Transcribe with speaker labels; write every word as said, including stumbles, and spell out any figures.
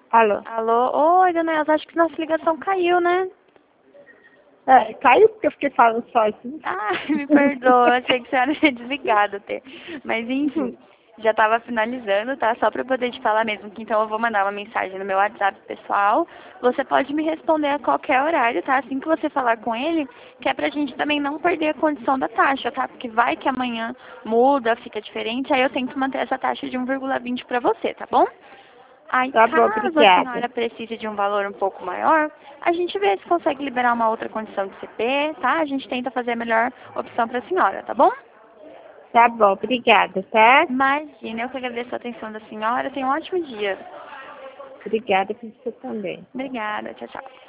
Speaker 1: Alô?
Speaker 2: Alô? Oi, dona Elza, acho que nossa ligação caiu, né?
Speaker 1: É, caiu porque eu fiquei falando sozinho.
Speaker 2: Ah, me perdoa, eu achei que você era desligado até. Mas enfim, já estava finalizando, tá? Só para poder te falar mesmo que então eu vou mandar uma mensagem no meu WhatsApp pessoal. Você pode me responder a qualquer horário, tá? Assim que você falar com ele, que é pra gente também não perder a condição da taxa, tá? Porque vai que amanhã muda, fica diferente, aí eu tento manter essa taxa de um vírgula vinte para você, tá bom? Aí,
Speaker 1: Tá bom,
Speaker 2: caso a
Speaker 1: obrigada.
Speaker 2: senhora precise de um valor um pouco maior, a gente vê se consegue liberar uma outra condição de C P, tá? A gente tenta fazer a melhor opção para a senhora, tá bom?
Speaker 1: Tá bom, obrigada, tá?
Speaker 2: Imagina, eu que agradeço a atenção da senhora. Tenha um ótimo dia.
Speaker 1: Obrigada por você também.
Speaker 2: Obrigada. Tchau, tchau.